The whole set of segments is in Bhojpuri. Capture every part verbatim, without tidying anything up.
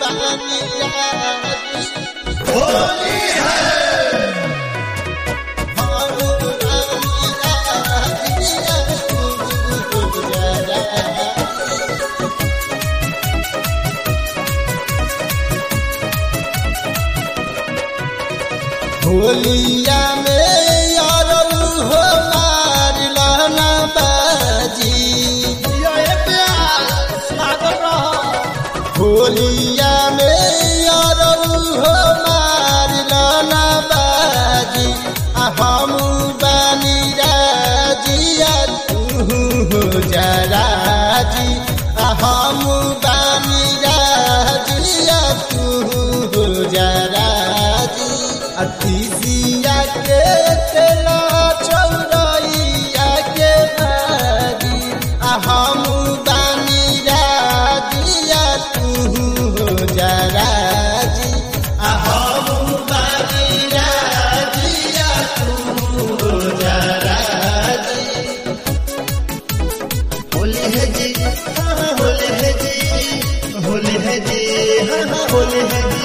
होली है होलिया में यार हो मार लाना बाजी होलिया में यार हो मार लाना बाजी हम बानी राजिया तू हो जराजी हम बानी राजिया तू हो जराजी अतिसिया के तेला चौरैया के बाजी हम बानी राजिया तू हो जराजी हम बानी राजिया तू हो जराजी होली है जी हाँ होली है जी होली है जी हाँ होली है जी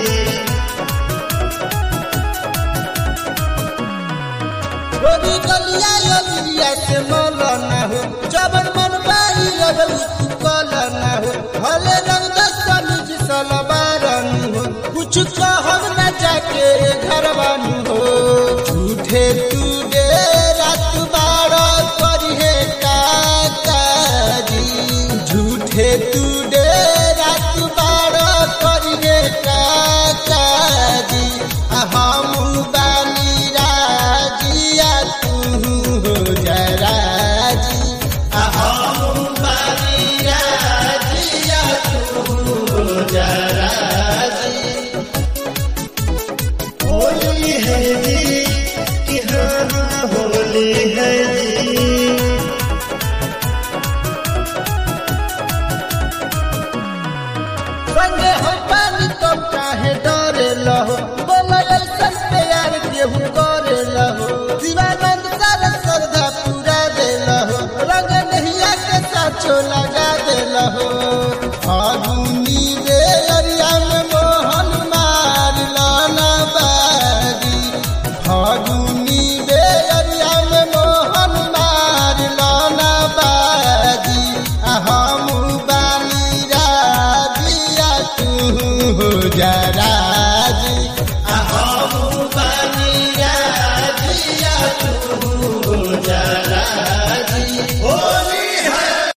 गोरी गलिया गलिया से मौलाना हो जबन मन बाई लगल कलना हो भले रंग दस सलवारन हो कुछ कहब न जाके घरवान हो झूठे तू